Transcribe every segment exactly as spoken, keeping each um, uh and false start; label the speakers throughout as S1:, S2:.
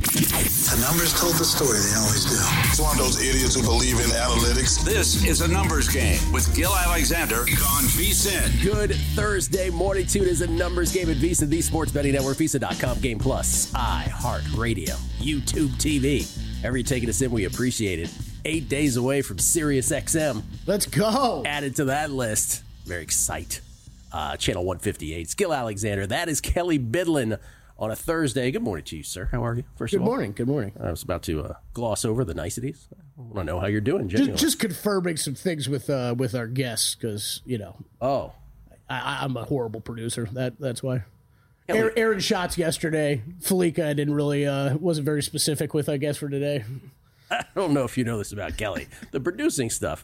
S1: The numbers told the story. They always do.
S2: It's one of those idiots who believe in analytics.
S3: This is a numbers game with Gil Alexander on VSiN.
S4: Good Thursday morning. Tune is a numbers game at VSiN, the Sports Betting Network, VSiN dot com, Game Plus, iHeartRadio, YouTube T V. Ever you taking us in, we appreciate it. Eight days away from Sirius X M.
S5: Let's go.
S4: Added to that list. Very excited. Uh, channel one fifty-eight. It's Gil Alexander. That is Kelly Bidlin on a Thursday. Good morning to you, sir. How are you? First
S5: Good
S4: of all,
S5: morning. Good morning.
S4: I was about to uh, gloss over the niceties. I want to know how you're doing,
S5: Just,
S4: genuinely.
S5: just confirming some things with uh, with our guests because, you know,
S4: Oh.
S5: I, I'm a horrible producer. That That's why.
S4: Yeah,
S5: Aaron,
S4: we-
S5: Aaron shots yesterday. Felica, I didn't really, uh, wasn't very specific with, I guess, for today.
S4: I don't know if you know this about Kelly. The producing stuff,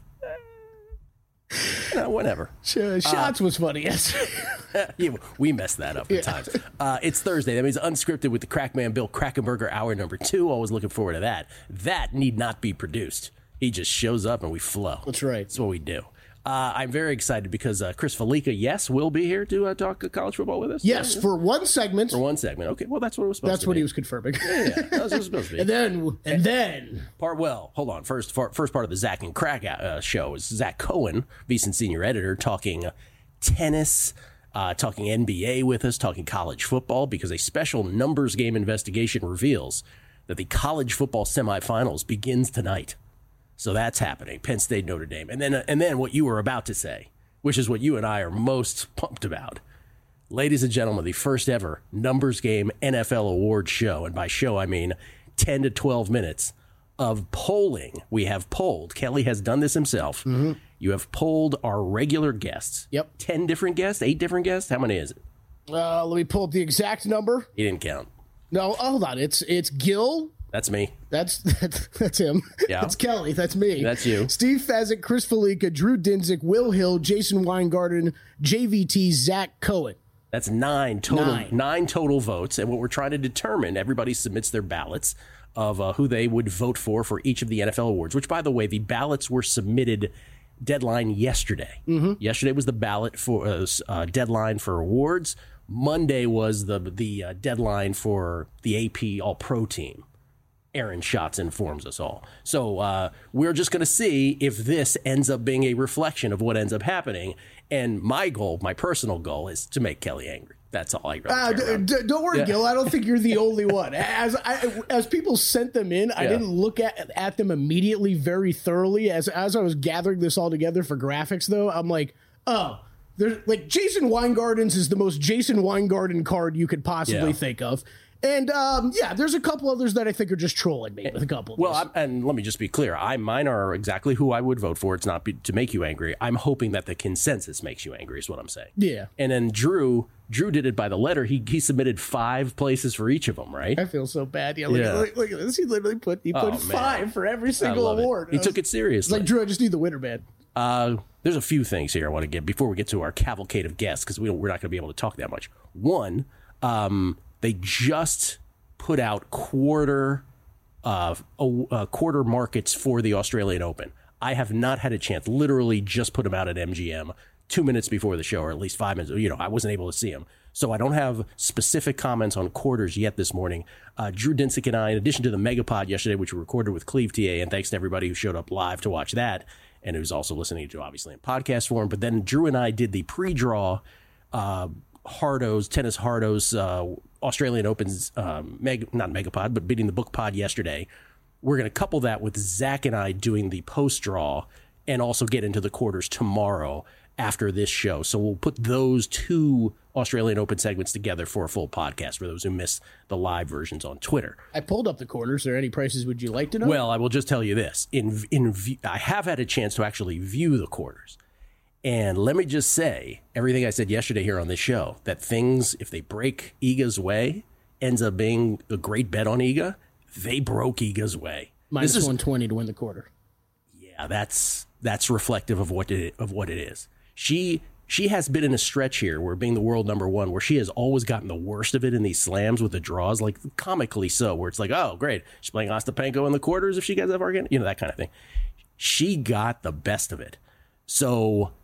S4: eh, no, whatever.
S5: Sh- shots uh, was funny yesterday.
S4: Yeah, we messed that up at yeah. times. Uh, it's Thursday. That means unscripted with the Crackman Bill Krackomberger hour number two. Always looking forward to that. That need not be produced. He just shows up and we flow.
S5: That's right.
S4: That's what we do. Uh, I'm very excited because uh, Chris Felica, yes, will be here to uh, talk college football with us.
S5: Yes,
S4: yeah.
S5: for one segment.
S4: For one segment. Okay, well, that's what it was supposed
S5: that's
S4: to be.
S5: That's what he was confirming.
S4: Yeah, yeah, that's what it was supposed to be.
S5: and then, and then.
S4: Part, well, hold on. First first part of the Zach and Crack uh, show is Zach Cohen, VSiN senior editor, talking tennis, uh, talking N B A with us, talking college football, because a special numbers game investigation reveals that the college football semifinals begins tonight. So that's happening. Penn State, Notre Dame. And then, uh, and then what you were about to say, which is what you and I are most pumped about. Ladies and gentlemen, the first ever numbers game N F L awards show. And by show, I mean ten to twelve minutes of polling. We have polled. Kelly has done this himself. Mm-hmm. You have polled our regular guests.
S5: Yep.
S4: ten different guests, eight different guests. How many is it?
S5: Uh, let me pull up the exact number.
S4: He didn't count.
S5: No, hold on. It's it's Gil.
S4: That's me.
S5: That's that's, that's him.
S4: Yeah.
S5: That's Kelly. That's me.
S4: That's you.
S5: Steve Fezzik, Chris Felica, Drew Dinsick, Will Hill, Jason Weingarten, J V T, Zach Cohen.
S4: That's nine total,
S5: nine.
S4: nine total votes. And what we're trying to determine, everybody submits their ballots of uh, who they would vote for for each of the N F L awards, which, by the way, the ballots were submitted deadline yesterday. Mm-hmm. Yesterday was the ballot for uh, uh, deadline for awards. Monday was the, the uh, deadline for the A P All-Pro team. Aaron Schatz informs us all. So uh, we're just going to see if this ends up being a reflection of what ends up happening. And my goal, my personal goal, is to make Kelly angry. That's all I really
S5: uh,
S4: care
S5: d- d- Don't worry,
S4: yeah.
S5: Gil. I don't think you're the only one. As I, as people sent them in, I
S4: yeah.
S5: didn't look at, at them immediately very thoroughly. As as I was gathering this all together for graphics, though, I'm like, oh, there's like Jason Weingarten's is the most Jason Weingarten card you could possibly
S4: yeah.
S5: think of. And, um, yeah, there's a couple others that I think are just trolling me with a couple of
S4: Well,
S5: these.
S4: I, and let me just be clear. I Mine are exactly who I would vote for. It's not be, to make you angry. I'm hoping that the consensus makes you angry is what I'm saying.
S5: Yeah.
S4: And then Drew, Drew did it by the letter. He he submitted five places for each of them, right?
S5: I feel so bad. Yeah, look,
S4: Yeah.
S5: Look, look at this. He literally put he put
S4: Oh,
S5: five for every
S4: I
S5: single
S4: love
S5: award.
S4: It. He
S5: I
S4: took
S5: was,
S4: it seriously.
S5: It's like, Drew, I just need the winner, man.
S4: Uh, there's a few things here I want to get before we get to our cavalcade of guests, because we don't, we're not going to be able to talk that much. One, um, they just put out quarter uh, uh, quarter markets for the Australian Open. I have not had a chance. Literally just put them out at M G M two minutes before the show, or at least five minutes. You know, I wasn't able to see them. So I don't have specific comments on quarters yet this morning. Uh, Drew Dinsick and I, in addition to the Megapod yesterday, which we recorded with Cleve T A, and thanks to everybody who showed up live to watch that, and who's also listening to, obviously, in podcast form. But then Drew and I did the pre-draw uh, Hardo's, Tennis Hardo's uh, Australian Open's, um, meg- not Megapod, but Beating the Book Pod yesterday. We're going to couple that with Zach and I doing the post-draw and also get into the quarters tomorrow after this show. So we'll put those two Australian Open segments together for a full podcast for those who miss the live versions on Twitter.
S5: I pulled up the quarters. Are there any prices would you like to know?
S4: Well, I will just tell you this. In in I have had a chance to actually view the quarters. And let me just say, everything I said yesterday here on this show, that things, if they break Iga's way, ends up being a great bet on Iga. They broke Iga's way.
S5: Minus
S4: This is,
S5: one twenty to win the quarter.
S4: Yeah, that's that's reflective of what it of what it is. She she has been in a stretch here where being the world number one, where she has always gotten the worst of it in these slams with the draws, like comically so, where it's like, oh, great, she's playing Ostapenko in the quarters if she gets up again, you know, that kind of thing. She got the best of it. So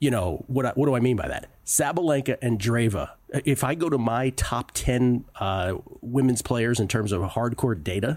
S4: you know, what I, what do I mean by that? Sabalenka and Andreeva. If I go to my top ten uh, women's players in terms of hardcore data,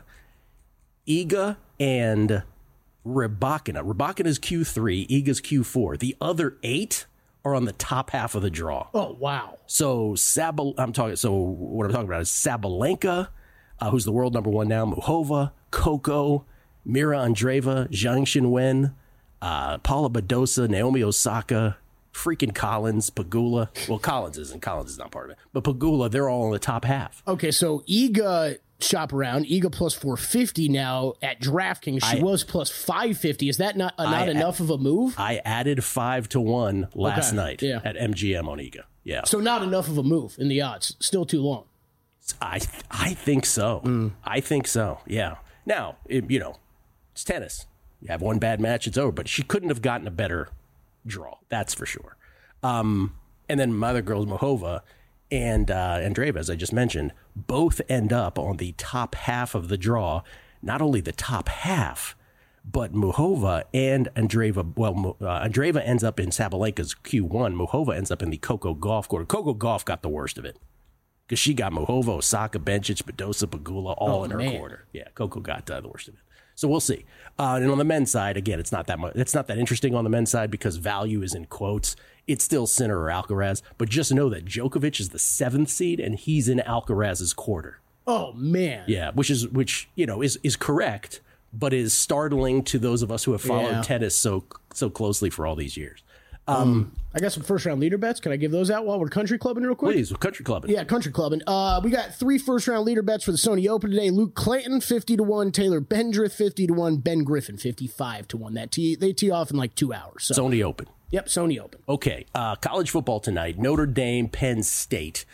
S4: Iga and Rybakina. Rybakina's Q three, Iga's Q four. The other eight are on the top half of the draw.
S5: Oh, wow.
S4: So Sabal, I'm talking. So what I'm talking about is Sabalenka, uh, who's the world number one now, Muchova, Coco, Mira Andreeva, Zhang Xinwen, uh, Paula Badosa, Naomi Osaka, freaking Collins, Pagula. Well, Collins isn't. Collins is not part of it. But Pagula, they're all in the top half.
S5: Okay, so Iga shop around. Iga plus four fifty now at DraftKings. She I, was plus five fifty. Is that not uh, not I, enough of a move?
S4: I added five to one last
S5: okay,
S4: night
S5: yeah.
S4: at M G M on Iga. Yeah.
S5: So not enough of a move in the odds. Still too long.
S4: I I think so. Mm. I think so. Yeah. Now, it, you know, it's tennis. You have one bad match, it's over. But she couldn't have gotten a better draw. That's for sure. Um, and then my other girls, Muchova and uh, Andreeva, as I just mentioned, both end up on the top half of the draw. Not only the top half, but Muchova and Andreeva, well, uh, Andreeva ends up in Sabalenka's Q one. Muchova ends up in the Coco Gauff quarter. Coco Gauff got the worst of it because she got Muchova, Osaka, Bencic, Badosa, Pagula all
S5: oh,
S4: in her
S5: man.
S4: quarter. Yeah, Coco got uh, the worst of it. So we'll see. Uh, and on the men's side, again, it's not that much. It's not that interesting on the men's side because value is in quotes. It's still Sinner or Alcaraz. But just know that Djokovic is the seventh seed and he's in Alcaraz's quarter.
S5: Oh man.
S4: Yeah, which is which you know is is correct, but is startling to those of us who have followed
S5: yeah.
S4: tennis so so closely for all these years. Um,
S5: um, I got some first round leader bets. Can I give those out while we're country clubbing real quick?
S4: Please, country clubbing.
S5: Yeah, country clubbing. Uh, we got three first round leader bets for the Sony Open today. Luke Clayton fifty to one, Taylor Bendrith fifty to one, Ben Griffin fifty-five to one. That tee they tee off in like two hours. So.
S4: Sony Open.
S5: Yep, Sony Open.
S4: Okay, uh, college football tonight. Notre Dame, Penn State.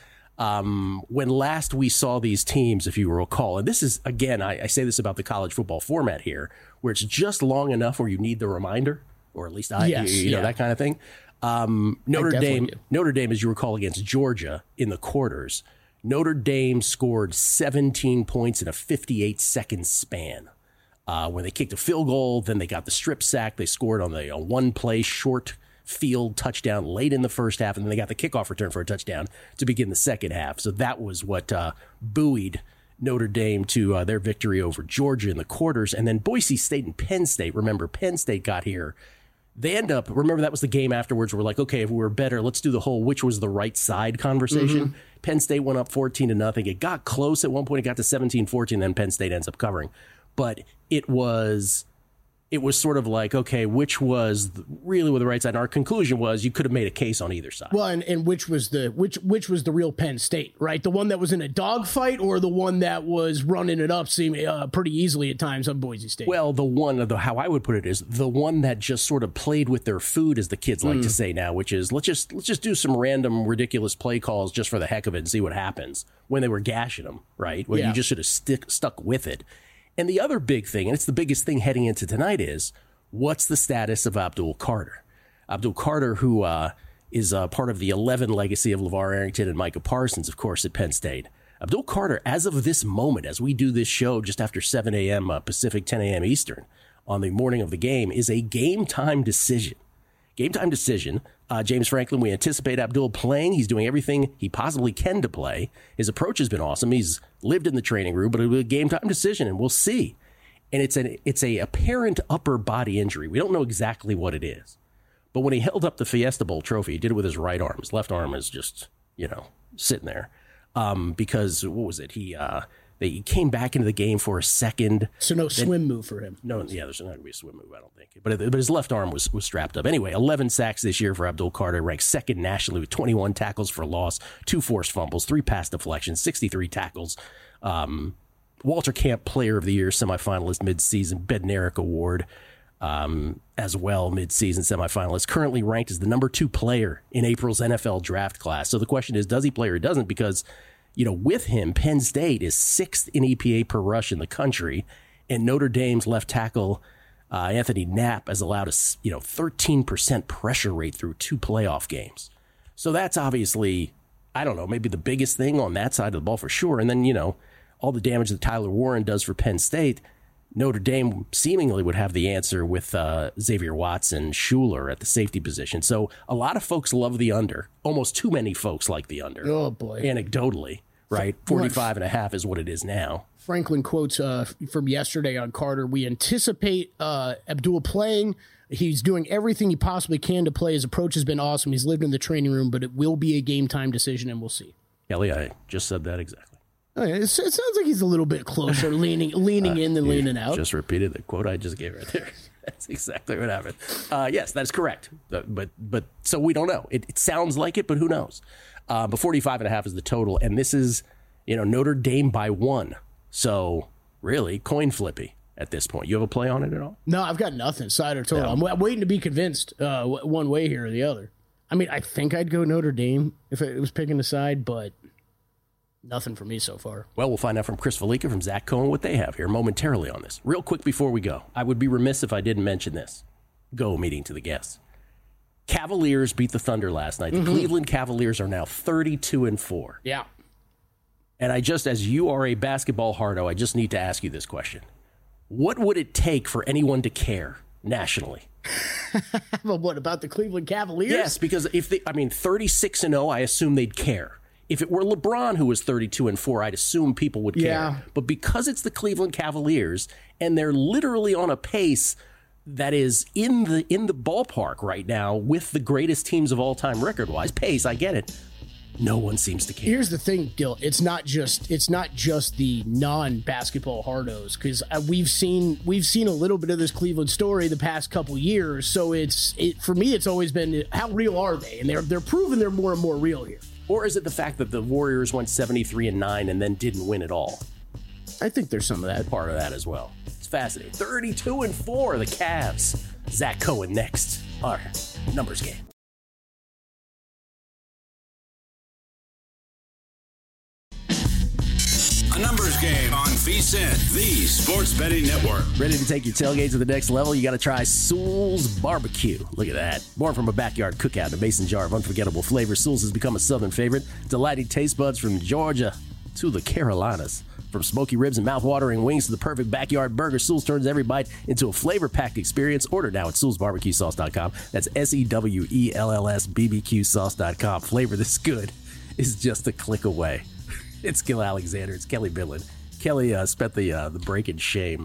S4: Um, when last we saw these teams, if you recall, and this is, again, I, I say this about the college football format here, where it's just long enough where you need the reminder, or at least I,
S5: yes,
S4: you, you know,
S5: yeah.
S4: that kind of thing. Um, Notre Dame,
S5: do.
S4: Notre Dame, as you recall, against Georgia in the quarters, Notre Dame scored seventeen points in a fifty-eight second span. Uh, when they kicked a field goal, then they got the strip sack. They scored on the a one play short field touchdown late in the first half, and then they got the kickoff return for a touchdown to begin the second half. So that was what uh, buoyed Notre Dame to uh, their victory over Georgia in the quarters. And then Boise State and Penn State. Remember, Penn State got here. They end up, remember that was the game afterwards. We're like, okay, if we were better, let's do the whole which was the right side conversation. Mm-hmm. Penn State went up fourteen to nothing. It got close at one point. It got to seventeen fourteen, then Penn State ends up covering. But it was... It was sort of like, okay, which was really with the right side? And our conclusion was you could have made a case on either side.
S5: Well, and, and which was the which which was the real Penn State, right? The one that was in a dogfight, or the one that was running it up, seeming uh, pretty easily at times on Boise State.
S4: Well, the one, the how I would put it is the one that just sort of played with their food, as the kids like mm. to say now, which is let's just let's just do some random ridiculous play calls just for the heck of it and see what happens when they were gashing them, right? Well, yeah. You just should have stick stuck with it. And the other big thing, and it's the biggest thing heading into tonight, is what's the status of Abdul Carter? Abdul Carter, who uh, is uh, part of the eleven legacy of LeVar Arrington and Micah Parsons, of course, at Penn State. Abdul Carter, as of this moment, as we do this show just after seven a.m. Uh, Pacific, ten a.m. Eastern, on the morning of the game, is a game-time decision. Game-time decision. Uh, James Franklin, we anticipate Abdul playing. He's doing everything he possibly can to play. His approach has been awesome. He's lived in the training room, but it'll be a game-time decision, and we'll see. And it's an it's a apparent upper body injury. We don't know exactly what it is. But when he held up the Fiesta Bowl trophy, he did it with his right arm. His left arm is just, you know, sitting there. Um, because, what was it? He uh, they, he came back into the game for a second.
S5: So no
S4: then,
S5: swim move for him.
S4: No, yeah, there's not going to be a swim move, I don't think. But but his left arm was, was strapped up. Anyway, eleven sacks this year for Abdul Carter, ranked second nationally with twenty-one tackles for loss, two forced fumbles, three pass deflections, sixty-three tackles. Um, Walter Camp Player of the Year semifinalist midseason, Bednarik Award um, as well, midseason semifinalist. Currently ranked as the number two player in April's N F L draft class. So the question is, does he play or doesn't? Because, you know, with him, Penn State is sixth in E P A per rush in the country, and Notre Dame's left tackle uh, Anthony Knapp has allowed a you know thirteen percent pressure rate through two playoff games. So that's obviously, I don't know, maybe the biggest thing on that side of the ball for sure. And then, you know, all the damage that Tyler Warren does for Penn State, Notre Dame seemingly would have the answer with uh, Xavier Watson, Schuler at the safety position. So a lot of folks love the under. Almost too many folks like the under.
S5: Oh, boy.
S4: Anecdotally, right? forty-five and a half is what it is now.
S5: Franklin quotes uh, from yesterday on Carter, we anticipate uh, Abdul playing. He's doing everything he possibly can to play. His approach has been awesome. He's lived in the training room, but it will be a game time decision, and we'll see.
S4: Kelly, I just said that exactly.
S5: Oh, yeah, it sounds like he's a little bit closer, leaning leaning uh, in than leaning out.
S4: Just repeated the quote I just gave right there. That's exactly what happened. Uh, yes, that's correct. But but, but so we don't know. It, it sounds like it, but who knows? Uh, but forty-five and a half is the total, and this is, you know, Notre Dame by one. So really, coin flippy at this point. You have a play on it at all? No,
S5: I've got nothing. Side or total.
S4: No.
S5: I'm, I'm waiting to be convinced uh, one way here or the other. I mean, I think I'd go Notre Dame if it was picking a side, but nothing for me so far.
S4: Well, we'll find out from Chris Felica, from Zach Cohen, what they have here momentarily on this. Real quick before we go, I would be remiss if I didn't mention this. Go meeting to the guests. Cavaliers beat the Thunder last night. The mm-hmm. Cleveland Cavaliers are now thirty-two and four.
S5: Yeah.
S4: And I just, as you are a basketball hardo, I just need to ask you this question. What would it take for anyone to care nationally?
S5: Well, what about the Cleveland Cavaliers?
S4: Yes, because if they, I mean, thirty-six and oh, I assume they'd care. If it were LeBron who was thirty-two and four, I'd assume people would care.
S5: Yeah.
S4: But because it's the Cleveland Cavaliers and they're literally on a pace that is in the in the ballpark right now with the greatest teams of all time record-wise, pace, I get it. No one seems to care.
S5: Here's the thing, Gil. It's not just it's not just the non-basketball hardos, because we've seen we've seen a little bit of this Cleveland story the past couple years. So it's it, for me, it's always been how real are they, and they're they're proving they're more and more real here.
S4: Or is it the fact that the Warriors went seventy-three and nine and then didn't win at all?
S5: I think there's some of that.
S4: Part of that as well. It's fascinating. thirty-two and four, the Cavs. Zach Cohen next. Our numbers game.
S3: A numbers game on V S I N, the sports betting network.
S4: Ready to take your tailgate to the next level? You got to try Sewell's Barbecue. Look at that. Born from a backyard cookout in a mason jar of unforgettable flavor, Sewell's has become a southern favorite, delighting taste buds from Georgia to the Carolinas. From smoky ribs and mouth-watering wings to the perfect backyard burger, Sewell's turns every bite into a flavor-packed experience. Order now at Sewells Barbecue Sauce dot com. That's S E W E L L S B B Q Sauce dot com. Flavor this good is just a click away. It's Gil Alexander. It's Kelly Bidlin. Kelly uh, spent the uh, the break in shame.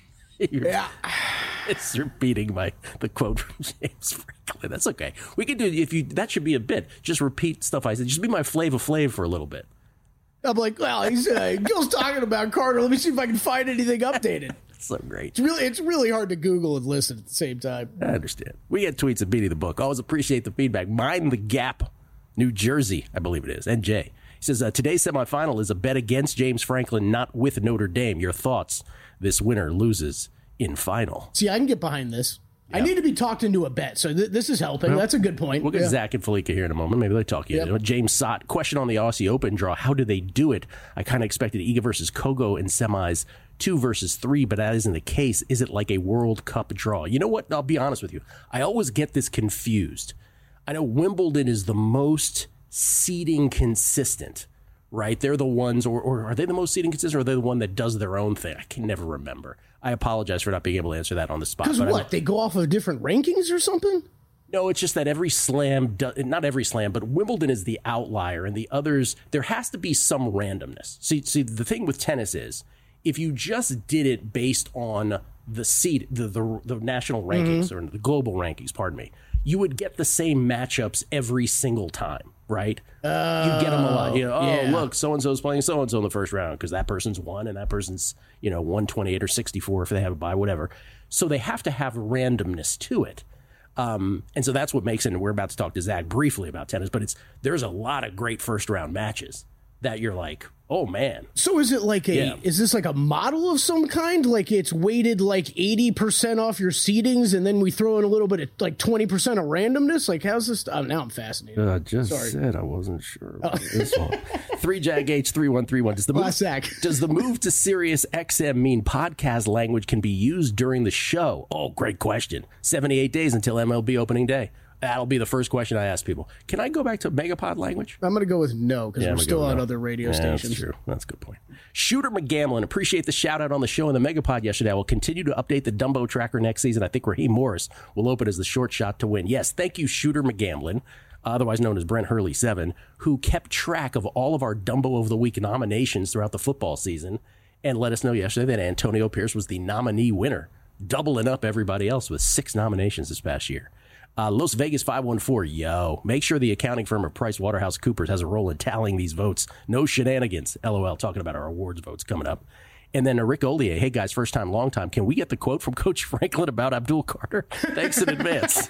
S5: Yeah.
S4: It's repeating my the quote from James Franklin. That's okay. We can do if you. That should be a bit. Just repeat stuff I said. Just be my Flavor Flav for a little bit.
S5: I'm like, well, he's uh, Gil's talking about Carter. Let me see if I can find anything updated.
S4: That's so great.
S5: It's really it's really hard to Google and listen at the same time.
S4: I understand. We get tweets at Beating the Book. Always appreciate the feedback. Mind the Gap, New Jersey, I believe it is. And Jay. He says, uh, today's semifinal is a bet against James Franklin, not with Notre Dame. Your thoughts? This winner loses in final.
S5: See, I can get behind this. Yep. I need to be talked into a bet, so th- this is helping. Well, that's a good point.
S4: We'll get
S5: yeah.
S4: Zach and Felica here in a moment. Maybe they'll talk you yep. into it. James Sott, question on the Aussie Open draw. How do they do it? I kind of expected Iga versus Kogo in semis, two versus three, but that isn't the case. Is it like a World Cup draw? You know what? I'll be honest with you. I always get this confused. I know Wimbledon is the most seeding consistent, right? They're the ones, or, or are they the most seeding consistent, or are they the one that does their own thing? I can never remember. I apologize for not being able to answer that on the spot.
S5: Because what? I'm, they go off of different rankings or something?
S4: No, it's just that every slam, do, not every slam, but Wimbledon is the outlier, and the others, there has to be some randomness. See, see, the thing with tennis is, if you just did it based on the seed, the, the, the national rankings, mm-hmm. or the global rankings, pardon me, you would get the same matchups every single time, right?
S5: Uh,
S4: you get them a lot. You know, oh,
S5: yeah.
S4: look, so-and-so's playing so-and-so in the first round because that person's won and that person's, you know, one twenty-eight or sixty-four if they have a bye, whatever. So they have to have randomness to it. Um, and so that's what makes it, and we're about to talk to Zach briefly about tennis, but it's there's a lot of great first-round matches that you're like, oh, man.
S5: So is it like a, yeah. is this like a model of some kind? Like it's weighted like eighty percent off your seedings and then we throw in a little bit of like twenty percent of randomness? Like how's this? Oh, now I'm fascinated.
S4: I uh, just Sorry. said I wasn't sure about oh. this one. three Jack H three one three one. Does the move, does the move to Sirius X M mean podcast language can be used during the show? Oh, great question. seventy-eight days until M L B opening day. That'll be the first question I ask people. Can I go back to Megapod language?
S5: I'm going to go with no because
S4: Yeah,
S5: we're
S4: I'm
S5: still
S4: gonna go
S5: on
S4: no.
S5: other radio
S4: Yeah,
S5: stations.
S4: That's true. That's a good point. Shooter McGamlin, appreciate the shout out on the show and the Megapod yesterday. I will continue to update the Dumbo tracker next season. I think Raheem Morris will open as the short shot to win. Yes, thank you, Shooter McGamlin, otherwise known as Brent Hurley seven, who kept track of all of our Dumbo of the Week nominations throughout the football season and let us know yesterday that Antonio Pierce was the nominee winner, doubling up everybody else with six nominations this past year. Uh, Las Vegas five one four, yo, make sure the accounting firm of PricewaterhouseCoopers has a role in tallying these votes. No shenanigans. LOL, talking about our awards votes coming up. And then uh, Rick Olier, hey guys, first time, long time. Can we get the quote from Coach Franklin about Abdul Carter? Thanks in advance.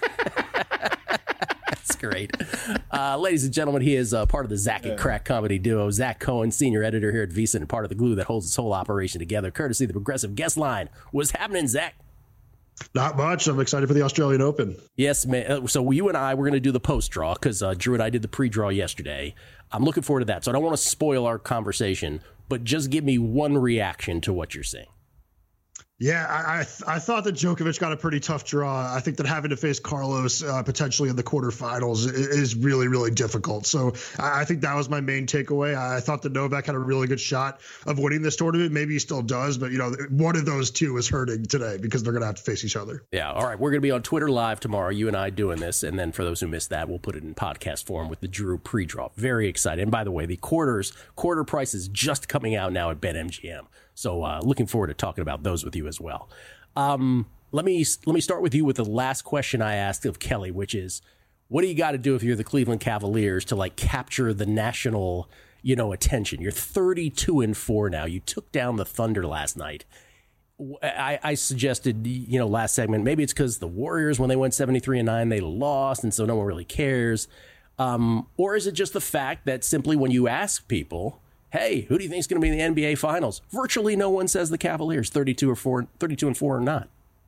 S4: That's great. Uh, ladies and gentlemen, he is uh, part of the Zach and Crack comedy duo. Zach Cohen, senior editor here at VEASAN, and part of the glue that holds this whole operation together, courtesy of the Progressive Guest Line. What's happening, Zach?
S6: Not much. I'm excited for the Australian Open.
S4: Yes, man. So you and I, we're going to do the post draw because uh, Drew and I did the pre-draw yesterday. I'm looking forward to that. So I don't want to spoil our conversation, but just give me one reaction to what you're saying.
S6: Yeah, I I, th- I thought that Djokovic got a pretty tough draw. I think that having to face Carlos uh, potentially in the quarterfinals is, is really, really difficult. So I, I think that was my main takeaway. I thought that Novak had a really good shot of winning this tournament. Maybe he still does, but you know, one of those two is hurting today because they're going to have to face each other.
S4: Yeah. All right. We're going to be on Twitter Live tomorrow, you and I doing this. And then for those who missed that, we'll put it in podcast form with the Drew pre-draw. Very excited. And by the way, the quarters, quarter price is just coming out now at BetMGM. So uh, looking forward to talking about those with you as well. Um, let me let me start with you with the last question I asked of Kelly, which is, what do you got to do if you're the Cleveland Cavaliers to like capture the national, you know, attention? You're thirty-two and four now. You took down the Thunder last night. I, I suggested, you know, last segment, maybe it's because the Warriors, when they went seventy-three and nine, they lost, and so no one really cares. Um, or is it just the fact that simply when you ask people, hey, who do you think is going to be in the N B A Finals? Virtually no one says the Cavaliers, thirty-two or four, thirty-two and four or not.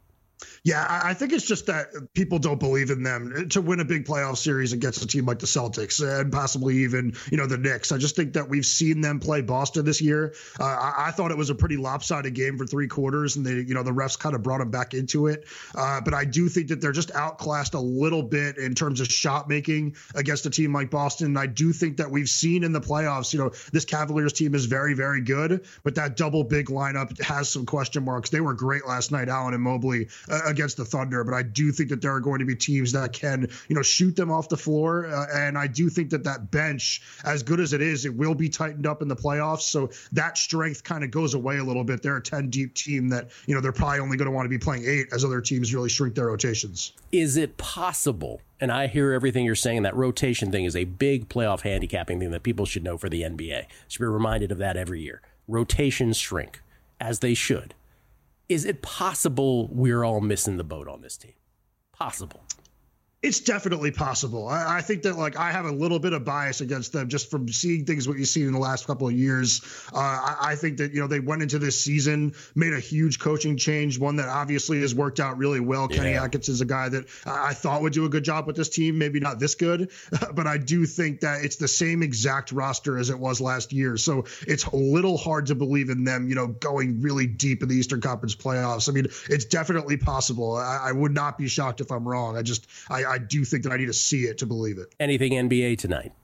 S6: Yeah, I think it's just that people don't believe in them to win a big playoff series against a team like the Celtics and possibly even, you know, the Knicks. I just think that we've seen them play Boston this year. Uh, I, I thought it was a pretty lopsided game for three quarters, and they, you know, the refs kind of brought them back into it. Uh, but I do think that they're just outclassed a little bit in terms of shot making against a team like Boston. And I do think that we've seen in the playoffs, you know, this Cavaliers team is very, very good, but that double big lineup has some question marks. They were great last night, Allen and Mobley, uh, against the Thunder, but I do think that there are going to be teams that can, you know, shoot them off the floor. Uh, and I do think that that bench, as good as it is, it will be tightened up in the playoffs. So that strength kind of goes away a little bit. They're a ten deep team that, you know, they're probably only going to want to be playing eight as other teams really shrink their rotations.
S4: Is it possible? And I hear everything you're saying. That rotation thing is a big playoff handicapping thing that people should know for the N B A. Should be reminded of that every year. Rotations shrink, as they should. Is it possible we're all missing the boat on this team? Possible.
S6: It's definitely possible. I, I think that, like, I have a little bit of bias against them just from seeing things what you've seen in the last couple of years. Uh, I, I think that, you know, they went into this season, made a huge coaching change, one that obviously has worked out really well. Yeah. Kenny Atkins is a guy that I thought would do a good job with this team, maybe not this good, but I do think that it's the same exact roster as it was last year. So it's a little hard to believe in them, you know, going really deep in the Eastern Conference playoffs. I mean, it's definitely possible. I, I would not be shocked if I'm wrong. I just, I, I do think that I need to see it to believe it.
S4: Anything N B A tonight?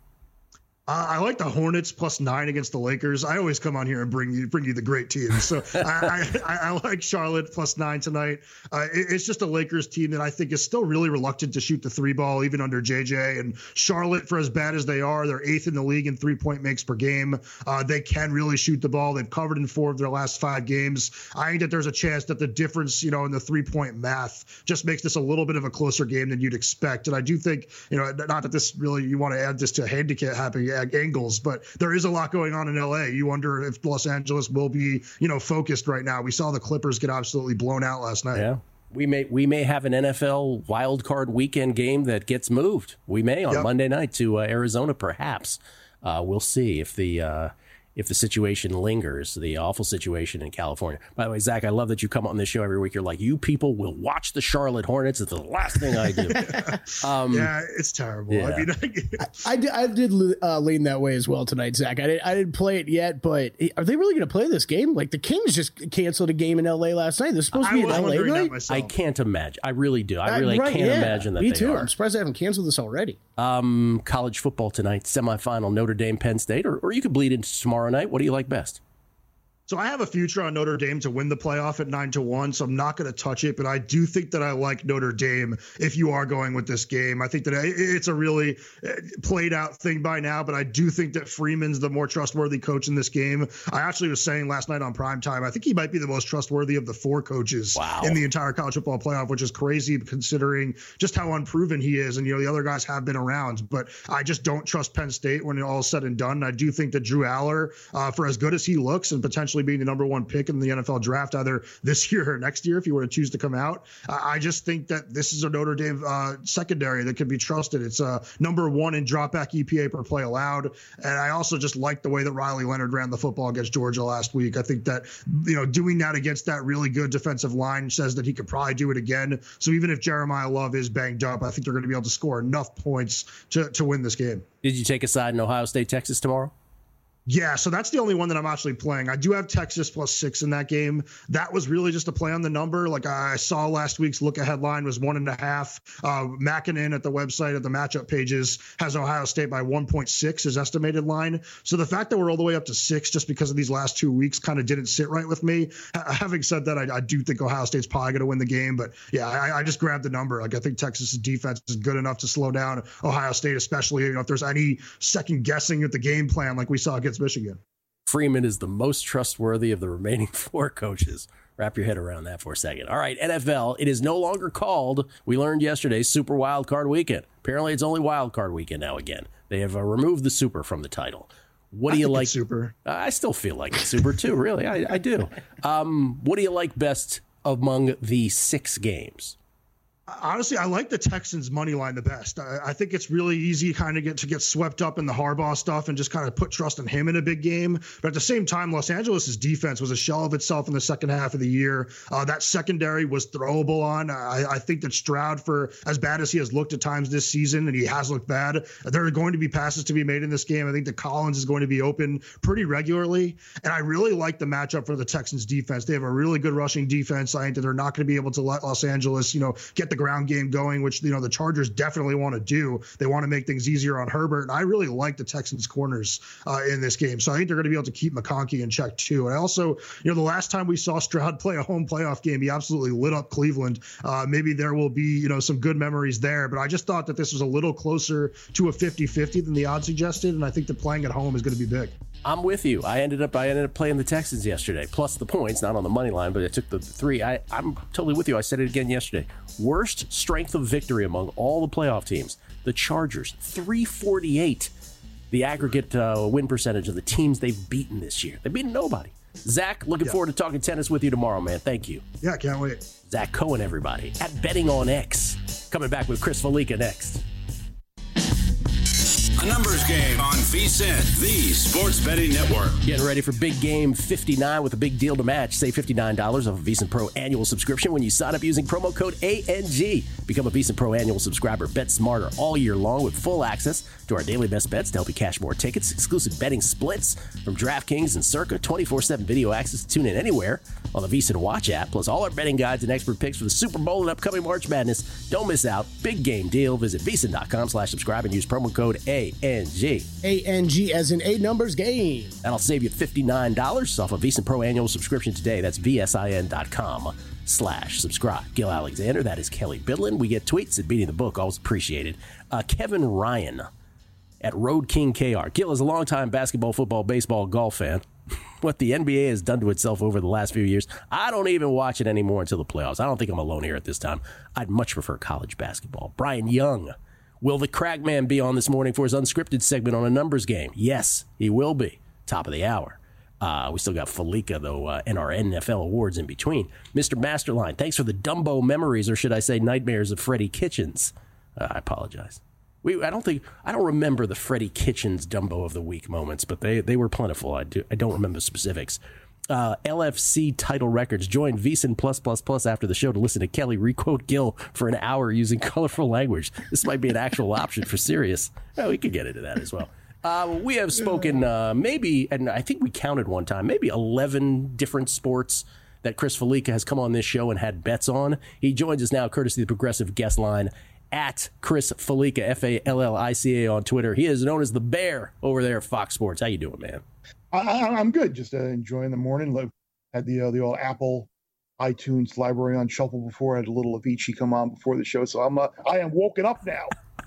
S6: Uh, I like the Hornets plus nine against the Lakers. I always come on here and bring you bring you the great teams. So I, I, I like Charlotte plus nine tonight. Uh, it, it's just a Lakers team that I think is still really reluctant to shoot the three ball, even under J J. And Charlotte, for as bad as they are, they're eighth in the league in three point makes per game. Uh, they can really shoot the ball. They've covered in four of their last five games. I think that there's a chance that the difference, you know, in the three point math just makes this a little bit of a closer game than you'd expect. And I do think, you know, not that this really you want to add this to handicap happy angles, but there is a lot going on in L A. You wonder if Los Angeles will be, you know, focused right now. We saw the Clippers get absolutely blown out last night.
S4: Yeah. We may we may have an N F L wild card weekend game that gets moved. We may on yep. Monday night to uh, Arizona, perhaps. Uh, we'll see if the uh, if the situation lingers, the awful situation in California. By the way, Zach, I love that you come on this show every week. You're like, you people will watch the Charlotte Hornets. It's the last thing I do. um,
S6: yeah, it's terrible.
S4: Yeah.
S6: I mean,
S5: I, I did, I did uh, lean that way as well tonight, Zach. I, did, I didn't play it yet, but are they really going to play this game? Like, the Kings just canceled a game in L A last night. They're supposed to be in L A, right?
S4: I can't imagine. I really do. I really
S5: I, right,
S4: can't
S5: yeah.
S4: imagine that
S5: Me
S4: they
S5: too.
S4: are.
S5: I'm surprised they haven't canceled this already.
S4: Um, college football tonight, semifinal, Notre Dame, Penn State, or, or you could bleed into tomorrow night. What do you like best?
S6: So I have a future on Notre Dame to win the playoff at nine to one, so I'm not going to touch it. But I do think that I like Notre Dame if you are going with this game. I think that it's a really played out thing by now, but I do think that Freeman's the more trustworthy coach in this game. I actually was saying last night on primetime, I think he might be the most trustworthy of the four coaches
S4: wow.
S6: in the entire college football playoff, which is crazy considering just how unproven he is. And, you know, the other guys have been around, but I just don't trust Penn State when it all is said and done. I do think that Drew Aller, uh, for as good as he looks and potentially being the number one pick in the N F L draft either this year or next year if you were to choose to come out. Uh, I just think that this is a Notre Dame uh, secondary that can be trusted. It's uh, number one in dropback E P A per play allowed. And I also just like the way that Riley Leonard ran the football against Georgia last week. I think that, you know, doing that against that really good defensive line says that he could probably do it again. So even if Jeremiah Love is banged up, I think they're going to be able to score enough points to, to win this game.
S4: Did you take a side in Ohio State, Texas tomorrow?
S6: Yeah, so that's the only one that I'm actually playing. I do have Texas plus six in that game. That was really just a play on the number. Like I saw last week's look ahead line was one and a half. Uh, Mackinnon at the website at the matchup pages has Ohio State by one point six as estimated line. So the fact that we're all the way up to six just because of these last two weeks kind of didn't sit right with me. H- having said that, I, I do think Ohio State's probably going to win the game. But yeah, I, I just grabbed the number. Like I think Texas's defense is good enough to slow down Ohio State, especially you know if there's any second guessing at the game plan like we saw against Michigan.
S4: Freeman is the most trustworthy of the remaining four coaches. Wrap your head around that for a second. All right, N F L, it is no longer called, we learned yesterday, Super Wild Card Weekend. Apparently it's only Wild Card Weekend now again. They have uh, removed the Super from the title. What do
S6: I
S4: you
S6: think
S4: like?
S6: It's super.
S4: I still feel like it's Super too, really. I, I do. Um, what do you like best among the six games?
S6: Honestly, I like the Texans money line the best. I, I think it's really easy kind of get to get swept up in the Harbaugh stuff and just kind of put trust in him in a big game. But at the same time, Los Angeles' defense was a shell of itself in the second half of the year. Uh, that secondary was throwable on. I, I think that Stroud, for as bad as he has looked at times this season, and he has looked bad, there are going to be passes to be made in this game. I think that Collins is going to be open pretty regularly. And I really like the matchup for the Texans defense. They have a really good rushing defense. I think that they're not going to be able to let Los Angeles, you know, get the ground game going, which, you know, the Chargers definitely want to do. They want to make things easier on Herbert. And I really like the Texans corners uh, in this game. So I think they're going to be able to keep McConkey in check too. And I also, you know, the last time we saw Stroud play a home playoff game, he absolutely lit up Cleveland. Uh, maybe there will be, you know, some good memories there, but I just thought that this was a little closer to a fifty-fifty than the odds suggested. And I think that playing at home is going to be big.
S4: I'm with you. I ended up I ended up playing the Texans yesterday, plus the points, not on the money line, but I took the three. I, I'm totally with you. I said it again yesterday. Worst strength of victory among all the playoff teams. The Chargers, three forty-eight. The aggregate uh, win percentage of the teams they've beaten this year. They've beaten nobody. Zach, looking
S6: yeah.
S4: forward to talking tennis with you tomorrow, man. Thank you.
S6: Yeah, can't wait.
S4: Zach Cohen, everybody, at Betting on X. Coming back with Chris Felica next.
S3: A numbers game on VSiN, the sports betting network.
S4: Getting ready for big game fifty-nine with a big deal to match. Save fifty-nine dollars off a VSiN Pro annual subscription when you sign up using promo code A N G. Become a VSiN Pro annual subscriber. Bet smarter all year long with full access to our daily best bets to help you cash more tickets, exclusive betting splits from DraftKings and Circa, twenty-four seven video access to tune in anywhere on the VSiN Watch app, plus all our betting guides and expert picks for the Super Bowl and upcoming March Madness. Don't miss out. Big game deal. Visit VSiN.com slash subscribe and use promo code A N G.
S5: A N G as in a numbers game.
S4: That'll save you fifty-nine dollars off a VSiN Pro annual subscription today. That's VSIN.com slash subscribe. Gil Alexander, that is Kelly Bidlin. We get tweets at Beating the Book, always appreciated. Uh, Kevin Ryan at Road King K R. Gil is a longtime basketball, football, baseball, golf fan. What the N B A has done to itself over the last few years, I don't even watch it anymore until the playoffs. I don't think I'm alone here at this time. I'd much prefer college basketball. Brian Young. Will the Cragman be on this morning for his unscripted segment on a numbers game? Yes, he will be. Top of the hour. Uh, we still got Felica, though, uh, and our N F L awards in between. Mister Masterline, thanks for the Dumbo memories, or should I say nightmares of Freddie Kitchens. Uh, I apologize. We, I don't think I don't remember the Freddie Kitchens Dumbo of the Week moments, but they, they were plentiful. I do I don't remember specifics. Uh, L F C Title Records joined VSiN plus plus plus after the show to listen to Kelly requote Gil for an hour using colorful language. This might be an actual option for Sirius. Oh, we could get into that as well. Uh, we have spoken uh, maybe, and I think we counted one time, maybe eleven different sports that Chris Fallica has come on this show and had bets on. He joins us now courtesy of the Progressive Guest Line at Chris Fallica, F A L L I C A on Twitter. He is known as the Bear over there at Fox Sports. How you doing, man?
S7: I, I'm good. Just uh, enjoying the morning. Had the uh, the old Apple iTunes library on shuffle before. I had a little Avicii come on before the show, so I'm uh, I am woken up now.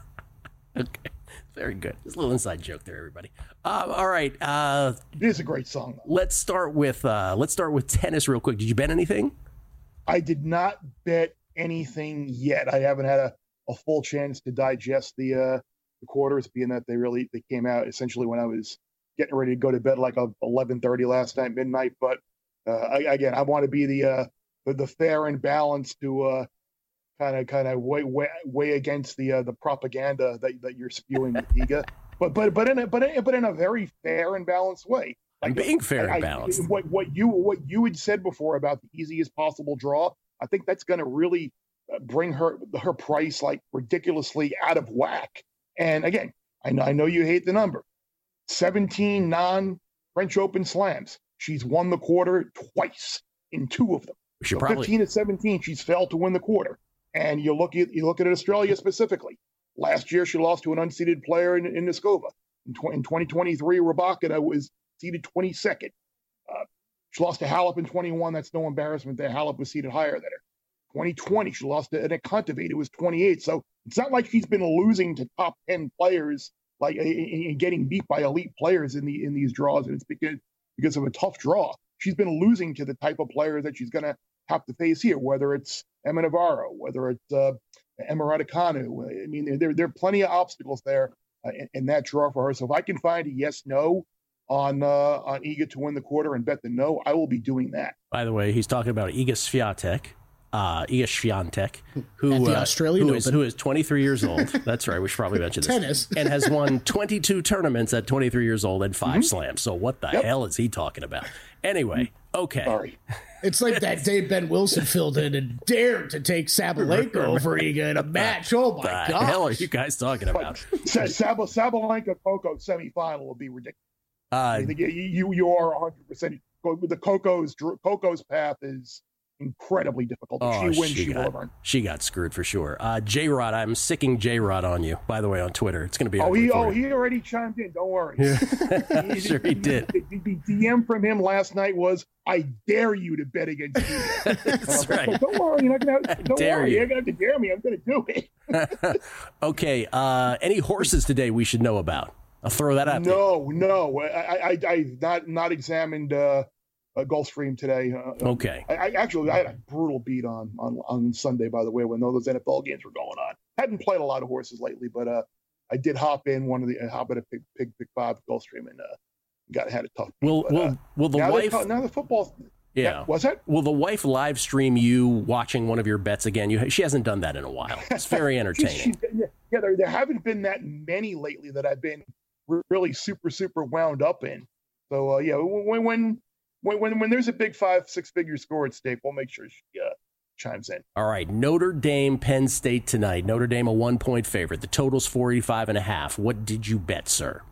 S4: Okay, very good. Just a little inside joke there, everybody. Uh, all right, uh,
S7: it is a great song.
S4: Let's start with uh, let's start with tennis real quick. Did you bet anything?
S7: I did not bet anything yet. I haven't had a, a full chance to digest the uh, the quarters, being that they really they came out essentially when I was getting ready to go to bed, like eleven thirty last night, midnight. But uh, I, again, I want to be the uh, the, the fair and balanced to kind of kind of weigh, weigh weigh against the uh, the propaganda that, that you're spewing with Iga. But but but in a but in, but in a very fair and balanced way. Like,
S4: I'm being fair
S7: I,
S4: and balanced.
S7: I, what what you what you had said before about the easiest possible draw, I think that's going to really bring her her price like ridiculously out of whack. And again, I know I know you hate the number. seventeen non-French Open slams. She's won the quarter twice in two of them.
S4: So
S7: probably... fifteen to seventeen, she's failed to win the quarter. And you look at you look at Australia specifically. Last year, she lost to an unseeded player in, in Niskova. In, tw- in twenty twenty-three, Rybakina was seeded twenty-second. Uh, she lost to Halep in twenty-one. That's no embarrassment that Halep was seeded higher than her. twenty twenty, she lost to Anik Kontaveit, who was twenty-eight. So it's not like she's been losing to top ten players, like and getting beat by elite players in the in these draws, and it's because because of a tough draw. She's been losing to the type of players that she's going to have to face here, whether it's Emma Navarro, whether it's uh, Emma Raducanu. I mean, there there are plenty of obstacles there uh, in, in that draw for her. So if I can find a yes no on uh, on Iga to win the quarter and bet the no, I will be doing that.
S4: By the way, he's talking about Iga Swiatek. Uh, Iga Swiatek, who,
S5: At the
S4: uh,
S5: Australian
S4: who, is,
S5: Open.
S4: who is twenty-three years old. That's right. We should probably mention this.
S5: Tennis.
S4: And has won twenty-two tournaments at twenty-three years old and five
S7: Mm-hmm.
S4: slams. So what the
S7: Yep.
S4: hell is he talking about? Anyway, okay.
S7: Sorry.
S5: It's like that day Ben Wilson filled in and dared to take Sabalenka over Iga in a match. Oh, my
S4: What the
S5: God.
S4: hell are you guys talking about?
S7: Sab- Sabalenka Coco semifinal will be ridiculous.
S4: Uh,
S7: I think you you, you are one hundred percent. The Coco's Coco's path is incredibly difficult. If
S4: Oh,
S7: she wins,
S4: she
S7: she, will
S4: got,
S7: learn.
S4: she got screwed for sure. Uh, J-Rod, I'm sicking J-Rod on you, by the way, on Twitter. It's going to be
S7: Oh,
S4: ugly
S7: he
S4: for
S7: oh
S4: you.
S7: he already chimed in. Don't worry.
S4: Yeah. Sure he did.
S7: The, the, the D M from him last night was, "I dare you to bet against me."
S4: That's right.
S7: Like, don't worry, you're not gonna. Have, don't
S4: dare
S7: worry,
S4: you.
S7: you're gonna have to dare me. I'm gonna do it.
S4: Okay, uh, any horses today we should know about? I'll throw that out there.
S7: No, no, I, I, I've not not examined uh, uh, Gulfstream today. Uh,
S4: Okay.
S7: I, I actually I had a brutal beat on, on on Sunday, by the way, when all those N F L games were going on. Hadn't played a lot of horses lately, but uh, I did hop in one of the uh, hop at a pig pig pick five Gulfstream and uh, got had a tough. Beat,
S4: Will,
S7: but,
S4: will,
S7: uh,
S4: will the
S7: now
S4: wife...
S7: The, now the football.
S4: Yeah.
S7: What's that?
S4: Will the wife live stream you watching one of your bets again? You, she hasn't done that in a while. It's very entertaining.
S7: She's, she's, yeah, yeah there, there haven't been that many lately that I've been really super super wound up in. So uh, yeah, when when when when there's a big five six figure score at stake, we'll make sure she uh, chimes in.
S4: All right, Notre Dame, Penn State tonight. Notre Dame a one point favorite. The total's four eighty-five and a half. What did you bet, sir?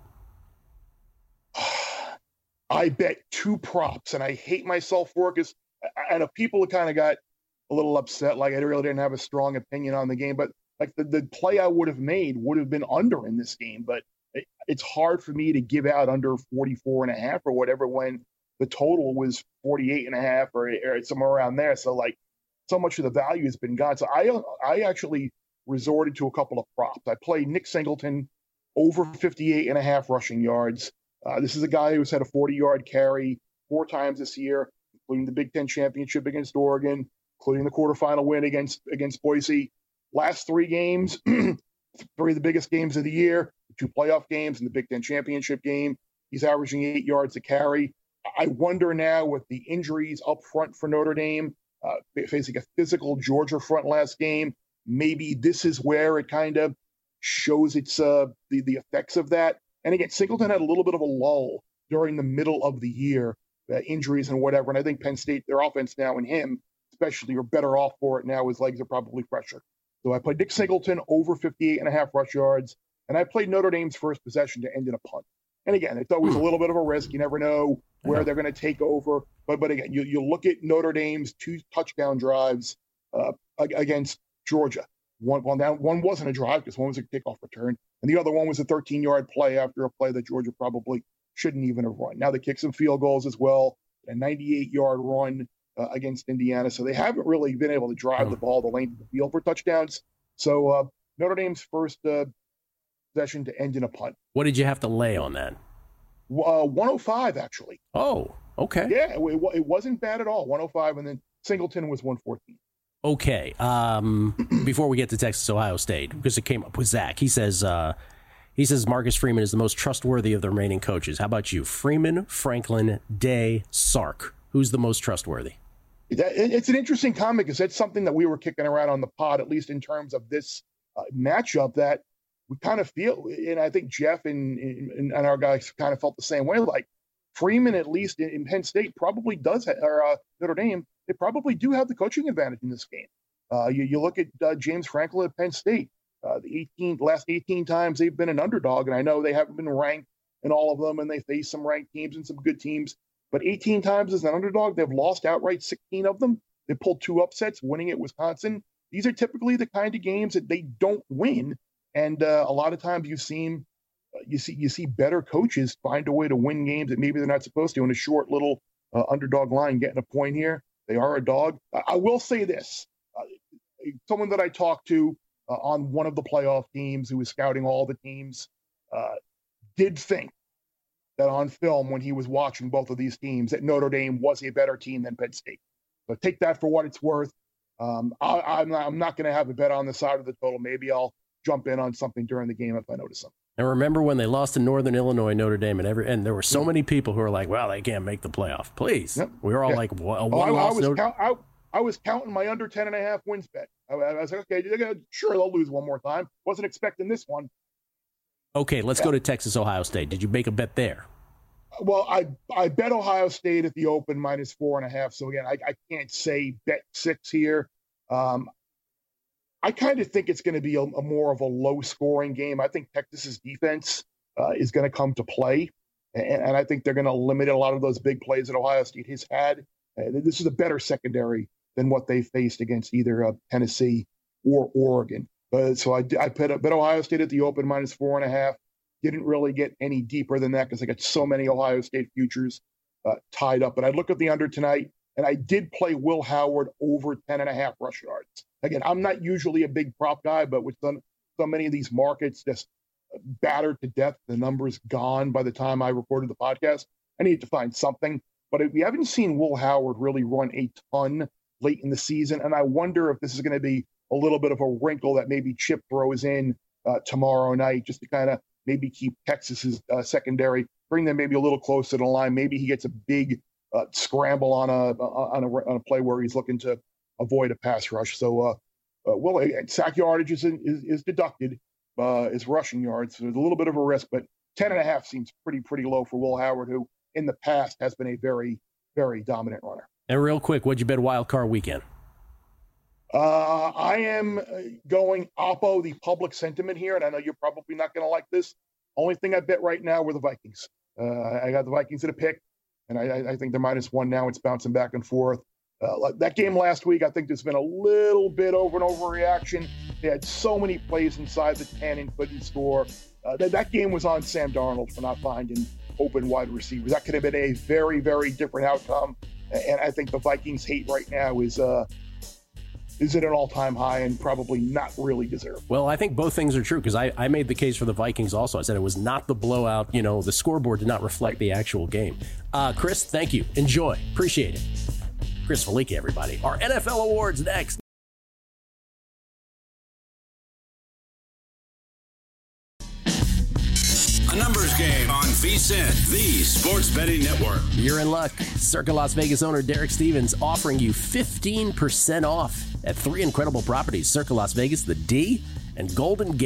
S7: I bet two props, and I hate myself for it because I know people kind of got a little upset, like I really didn't have a strong opinion on the game, but like the, the play I would have made would have been under in this game, but it, it's hard for me to give out under forty-four and a half or whatever when the total was forty-eight and a half or, or somewhere around there. So like so much of the value has been gone. So I I actually resorted to a couple of props. I played Nick Singleton over fifty-eight and a half rushing yards. Uh, this is a guy who's had a forty-yard carry four times this year, including the Big Ten championship against Oregon, including the quarterfinal win against against Boise. Last three games, three of the biggest games of the year, two playoff games and the Big Ten championship game. He's averaging eight yards a carry. I wonder now with the injuries up front for Notre Dame, uh, facing a physical Georgia front last game, maybe this is where it kind of shows its uh, the the effects of that. And again, Singleton had a little bit of a lull during the middle of the year, uh, injuries and whatever. And I think Penn State, their offense now and him especially, are better off for it now. His legs are probably fresher. So I played Nick Singleton over fifty-eight and a half rush yards, and I played Notre Dame's first possession to end in a punt. And again, it's always a little bit of a risk. You never know where they're going to take over. But but again, you you look at Notre Dame's two touchdown drives uh, against Georgia. One one down, one wasn't a drive because one was a kickoff return, and the other one was a thirteen-yard play after a play that Georgia probably shouldn't even have run. Now they kick some field goals as well, a ninety-eight-yard run uh, against Indiana. So they haven't really been able to drive the ball the length of the field for touchdowns. So uh, Notre Dame's first uh, possession to end in a punt.
S4: What did you have to lay on that?
S7: Uh, one oh five, actually.
S4: Oh, okay.
S7: Yeah, it, it, it wasn't bad at all. one oh five, and then Singleton was one fourteen.
S4: Okay. Um, before we get to Texas Ohio State, because it came up with Zach, he says uh, he says Marcus Freeman is the most trustworthy of the remaining coaches. How about you? Freeman, Franklin, Day, Sark. Who's the most trustworthy?
S7: That, it's an interesting comment because that's something that we were kicking around on the pod, at least in terms of this uh, matchup, that we kind of feel, and I think Jeff and, and, and our guys kind of felt the same way. Like Freeman, at least in, in Penn State, probably does, ha- or uh, Notre Dame, they probably do have the coaching advantage in this game. Uh, you, you look at uh, James Franklin at Penn State. Uh, the eighteen, the last eighteen times they've been an underdog, and I know they haven't been ranked in all of them, and they face some ranked teams and some good teams. But eighteen times as an underdog, they've lost outright sixteen of them. They pulled two upsets, winning at Wisconsin. These are typically the kind of games that they don't win, and uh, a lot of times you see uh, you see you see better coaches find a way to win games that maybe they're not supposed to in a short little uh, underdog line, getting a point here. They are a dog. I will say this. Uh, someone that I talked to uh, on one of the playoff teams who was scouting all the teams uh, did think that on film when he was watching both of these teams that Notre Dame was a better team than Penn State. So take that for what it's worth. Um, I, I'm not, I'm not going to have a bet on the side of the total. Maybe I'll jump in on something during the game if I notice something.
S4: And remember when they lost to Northern Illinois, Notre Dame, and every and there were so many people who were like, "Well, they can't make the playoff." Please, yep. we were all yeah. like, "Well,
S7: oh, I, I, was count, I, I was counting my under ten and a half wins bet. I, I was like, okay, sure, they'll lose one more time. Wasn't expecting this one.
S4: Okay, let's yeah. go to Texas Ohio State. Did you make a bet there?
S7: Well, I I bet Ohio State at the open minus four and a half. So again, I, I can't say bet six here. Um, I kind of think it's going to be a, a more of a low-scoring game. I think Texas's defense uh, is going to come to play, and, and I think they're going to limit a lot of those big plays that Ohio State has had. Uh, this is a better secondary than what they faced against either uh, Tennessee or Oregon. Uh, so I, I bet, bet Ohio State at the open minus four and a half. Didn't really get any deeper than that because I got so many Ohio State futures uh, tied up. But I look at the under tonight, and I did play Will Howard over ten and a half rush yards. Again, I'm not usually a big prop guy, but with so, so many of these markets just battered to death, the number's gone by the time I recorded the podcast. I need to find something. But we haven't seen Will Howard really run a ton late in the season, and I wonder if this is going to be a little bit of a wrinkle that maybe Chip throws in uh, tomorrow night just to kind of maybe keep Texas's uh, secondary, bring them maybe a little closer to the line. Maybe he gets a big uh, scramble on a, on a on a play where he's looking to avoid a pass rush. So, uh, uh, well, sack yardage is, is, is deducted, uh, is rushing yards. So there's a little bit of a risk, but ten and a half seems pretty, pretty low for Will Howard, who in the past has been a very, very dominant runner.
S4: And real quick, what'd you bet wild card weekend?
S7: Uh, I am going oppo the public sentiment here, and I know you're probably not going to like this. Only thing I bet right now were the Vikings. Uh, I got the Vikings at a pick, and I, I think they're minus one now. It's bouncing back and forth. Uh, that game last week, I think there's been a little bit over and over reaction. They had so many plays inside the ten and couldn't score. Uh, that, that game was on Sam Darnold for not finding open wide receivers. That could have been a very, very different outcome. And I think the Vikings hate right now is uh, is at an all-time high and probably not really deserved.
S4: Well, I think both things are true because I, I made the case for the Vikings also. I said it was not the blowout. You know, the scoreboard did not reflect the actual game. Uh, Chris, thank you. Enjoy. Appreciate it. Chris Fallica, everybody. Our N F L awards next.
S3: A numbers game on V S I N, the sports betting network.
S4: You're in luck. Circa Las Vegas owner Derek Stevens offering you fifteen percent off at three incredible properties: Circa Las Vegas, the D, and Golden Gate.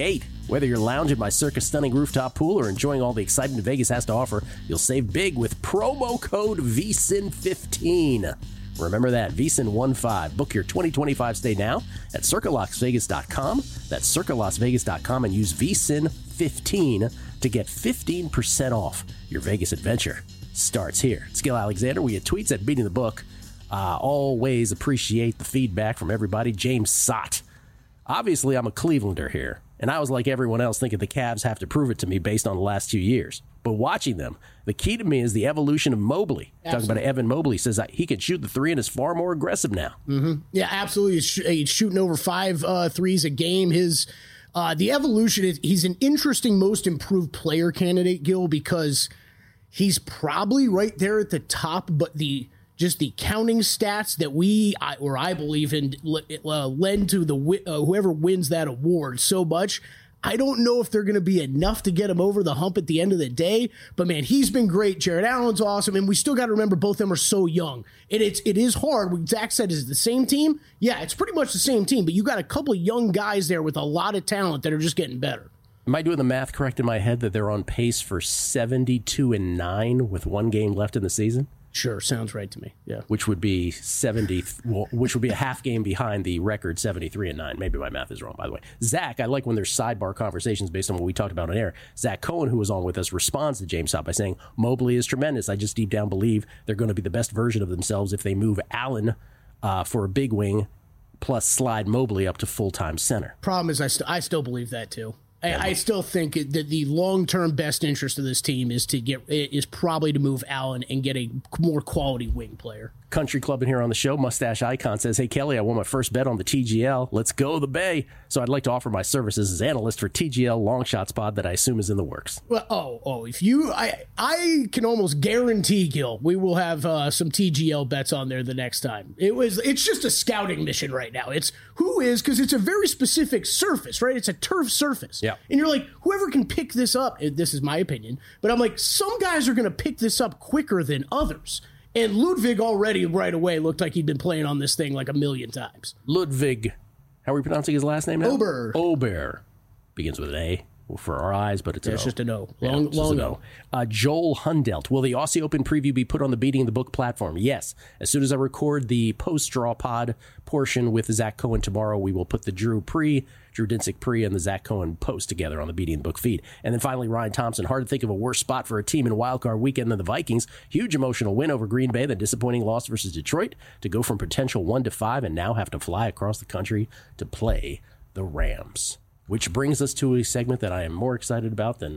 S4: Whether you're lounging by Circa's stunning rooftop pool or enjoying all the excitement Vegas has to offer, you'll save big with promo code V S I N fifteen. Remember that, V S I N fifteen. Book your twenty twenty-five stay now at circa las vegas dot com. That's circa las vegas dot com and use V S I N fifteen to get fifteen percent off your Vegas adventure. Starts here. It's Gil Alexander. We had tweets at Beating the Book. Uh, always appreciate the feedback from everybody. James Sott. Obviously, I'm a Clevelander here, and I was like everyone else thinking the Cavs have to prove it to me based on the last two years. But watching them, the key to me is the evolution of Mobley. Absolutely. Talking about Evan Mobley, says he can shoot the three and is far more aggressive now.
S5: Mm-hmm. Yeah, absolutely. He's, sh- he's shooting over five uh, threes a game. His uh, the evolution is he's an interesting most improved player candidate, Gil, because he's probably right there at the top, but the just the counting stats that we, I, or I believe in, uh, lend to the uh, whoever wins that award so much. I don't know if they're going to be enough to get him over the hump at the end of the day, but man, he's been great. Jared Allen's awesome, and we still got to remember both of them are so young. And it's it is hard. What Zach said is the same team. Yeah, it's pretty much the same team, but you got a couple of young guys there with a lot of talent that are just getting better.
S4: Am I doing the math correct in my head that they're on pace for seventy-two and nine with one game left in the season?
S5: Sure, sounds right to me. Yeah,
S4: which would be seventy, well, which would be a half game behind the record seventy-three and nine. Maybe my math is wrong, by the way. Zach, I like when there's sidebar conversations based on what we talked about on air. Zach Cohen, who was on with us, responds to James Stott by saying Mobley is tremendous. I just deep down believe they're going to be the best version of themselves if they move Allen uh, for a big wing, plus slide Mobley up to full time center.
S5: Problem is, I st- I still believe that too. I, I still think that the long-term best interest of this team is to get is probably to move Allen and get a more quality wing player.
S4: Country Club in here on the show, Mustache Icon says, hey, Kelly, I won my first bet on the T G L. Let's go the Bay. So I'd like to offer my services as analyst for T G L Long Shots Pod that I assume is in the works.
S5: Well, oh, oh, if you, I, I can almost guarantee, Gil, we will have uh, some T G L bets on there the next time. It was, it's just a scouting mission right now. It's who is, because it's a very specific surface, right? It's a turf surface.
S4: Yeah.
S5: And you're like, whoever can pick this up, this is my opinion, but I'm like, some guys are going to pick this up quicker than others. And Ludwig already right away looked like he'd been playing on this thing like a million times.
S4: Ludwig, how are we pronouncing his last name now?
S5: Ober.
S4: Ober. Begins with an A for our eyes, but it's,
S5: yeah,
S4: an
S5: it's
S4: O.
S5: just a no.
S4: Long,
S5: yeah, long
S4: no. Uh, Joel Hundelt. Will the Aussie Open preview be put on the Beating the Book platform? Yes. As soon as I record the post-draw pod portion with Zach Cohen tomorrow, we will put the Drew pre, Drew Dinsick pre, and the Zach Cohen post together on the Beating the Book feed. And then finally, Ryan Thompson. Hard to think of a worse spot for a team in wildcard weekend than the Vikings. Huge emotional win over Green Bay, then disappointing loss versus Detroit to go from potential one to five and now have to fly across the country to play the Rams. Which brings us to a segment that I am more excited about than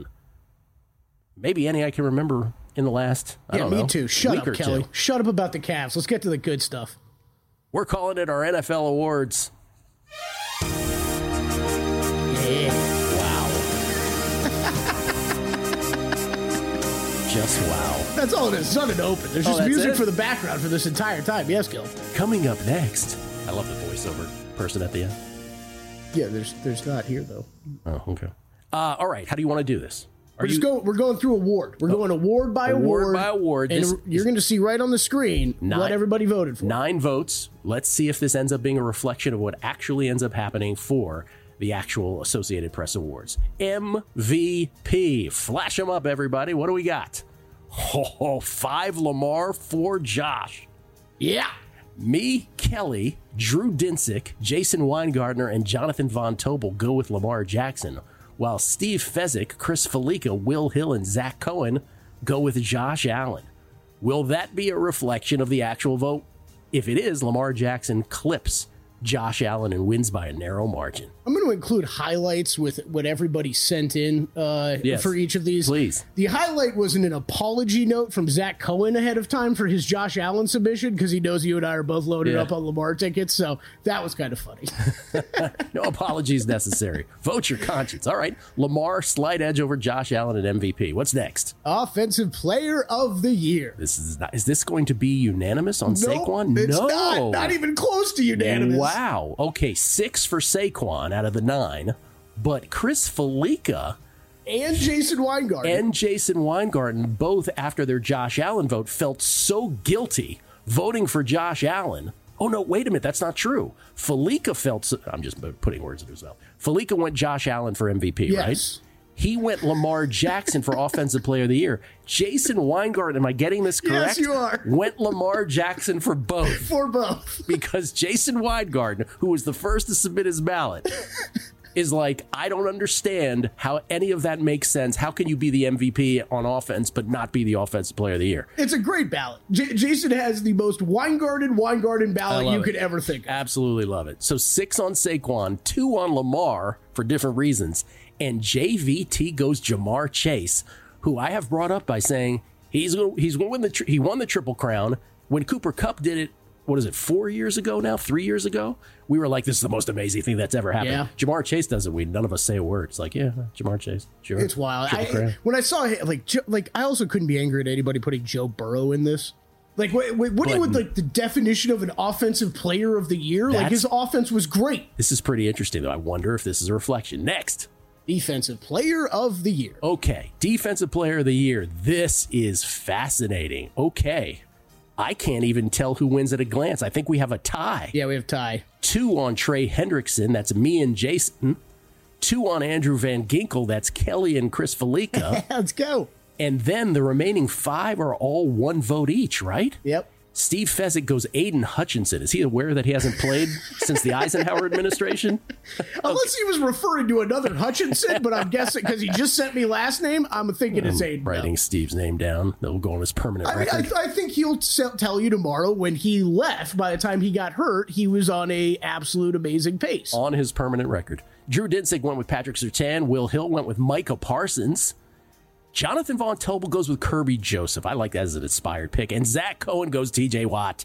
S4: maybe any I can remember in the last, I
S5: yeah,
S4: don't
S5: me
S4: know,
S5: too. Shut
S4: week
S5: up,
S4: or
S5: Kelly.
S4: two.
S5: Shut up about the Cavs. Let's get to the good stuff.
S4: We're calling it our N F L awards.
S5: Yeah.
S4: Wow. Just wow.
S5: That's all it is. It's not an open. There's
S4: Oh,
S5: just
S4: that's
S5: music
S4: it?
S5: for the background for this entire time. Yes, Gil.
S4: Coming up next. I love the voiceover person at the end.
S5: Yeah, there's there's not here though.
S4: Oh, okay. Uh, all right. How do you want to do this? Are
S5: We're just
S4: you
S5: going. We're going through award. We're going award by
S4: award
S5: award.
S4: by award.
S5: And
S4: This
S5: you're going to see right on the screen
S4: Nine-
S5: what everybody voted for.
S4: nine votes? Let's see if this ends up being a reflection of what actually ends up happening for the actual Associated Press Awards. M V P. Flash them up, everybody. What do we got? Oh, five Lamar, four Josh.
S5: Yeah.
S4: Me, Kelly, Drew Dinsick, Jason Weingartner, and Jonathan Von Tobel go with Lamar Jackson, while Steve Fezzik, Chris Felica, Will Hill, and Zach Cohen go with Josh Allen. Will that be a reflection of the actual vote? If it is, Lamar Jackson clips Josh Allen and wins by a narrow margin.
S5: I'm going to include highlights with what everybody sent in uh,
S4: Yes,
S5: for each of these.
S4: please.
S5: The highlight was an apology note from Zach Cohen ahead of time for his Josh Allen submission because he knows you and I are both loaded
S4: Yeah.
S5: up on Lamar tickets. So that was kind of funny.
S4: No apologies necessary. Vote your conscience. All right. Lamar, slight edge over Josh Allen at M V P. What's next?
S5: Offensive Player of the Year.
S4: This is not, is this going to be unanimous on
S5: Nope,
S4: Saquon?
S5: it's
S4: no.
S5: not. Not even close to unanimous.
S4: Wow. Okay, six for Saquon out of the nine, but Chris Felica
S5: And Jason Weingarten.
S4: and Jason Weingarten, both after their Josh Allen vote, felt so guilty voting for Josh Allen Oh, no, wait a minute. That's not true. Felica felt, so, I'm just putting words in his mouth. Felica went Josh Allen for M V P,
S5: yes.
S4: right? He went Lamar Jackson for Offensive Player of the Year. Jason Weingarten, am I getting this correct?
S5: Yes, you are.
S4: Went Lamar Jackson for both.
S5: For both.
S4: Because Jason Weingarten, who was the first to submit his ballot, is like, I don't understand how any of that makes sense. How can you be the M V P on offense but not be the Offensive Player of the Year?
S5: It's a great ballot. J- Jason has the most Weingarten Weingarten ballot you
S4: it.
S5: could ever think of.
S4: Absolutely love it. So six on Saquon, two on Lamar for different reasons, and J V T goes Jamar Chase, who I have brought up by saying he's gonna, he's going to win the tri- he won the Triple Crown when Cooper Kupp did it. What is it? Four years ago now? Three years ago? We were like, this is the most amazing thing that's ever happened.
S5: Yeah.
S4: Jamar Chase does it. We none of us say a word. It's like, yeah, Jamar Chase. Sure.
S5: It's wild. I, when I saw it, like, like I also couldn't be angry at anybody putting Joe Burrow in this. Like, what, what, what do you would like the definition of an offensive player of the year? Like, his offense was great.
S4: This is pretty interesting, though. I wonder if this is a reflection. Next.
S5: Defensive player of the year.
S4: Okay. Defensive player of the year. This is fascinating. Okay. I can't even tell who wins at a glance. I think we have a tie.
S5: Yeah, we have tie.
S4: Two on Trey Hendrickson. That's me and Jason. Two on Andrew Van Ginkel. That's Kelly and Chris Felica.
S5: Let's go.
S4: And then the remaining five are all one vote each, right?
S5: Yep.
S4: Steve Fezzik goes Aiden Hutchinson. Is he aware that he hasn't played since the Eisenhower administration?
S5: Unless he was referring to another Hutchinson, but I'm guessing because he just sent me last name, I'm thinking it's Aiden.
S4: Writing
S5: no.
S4: Steve's name down. That will go on his permanent
S5: I mean,
S4: record.
S5: I, I think he'll tell you tomorrow when he left, by the time he got hurt, he was on a absolute amazing pace.
S4: On his permanent record. Drew Dinsick went with Patrick Surtain. Will Hill went with Micah Parsons. Jonathan Von Tobel goes with Kirby Joseph. I like that as an inspired pick. And Zach Cohen goes T J Watt.